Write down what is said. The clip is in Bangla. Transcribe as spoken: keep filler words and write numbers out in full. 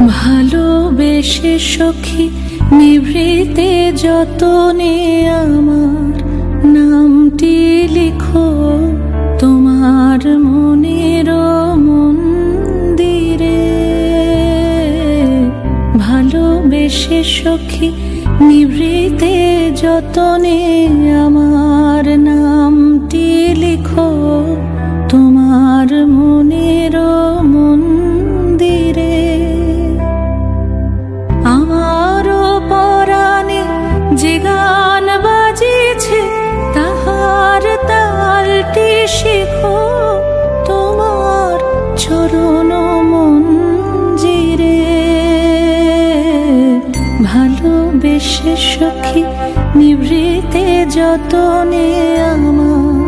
ভালোবেসে সখী নিভৃতে যতনে আমার নামটি লিখো তোমার মনের মন্দিরে। ভালোবেসে সখী নিভৃতে যতনে আমার নামটি লিখো তোমার মনের মন্দিরে। আমারও পরাণে যে গান বাজিছে তাহার তালটি শিখো তোমার চরণ মঞ্জিরে। ভালোবেসে সখী নিভৃতে যতনে আমার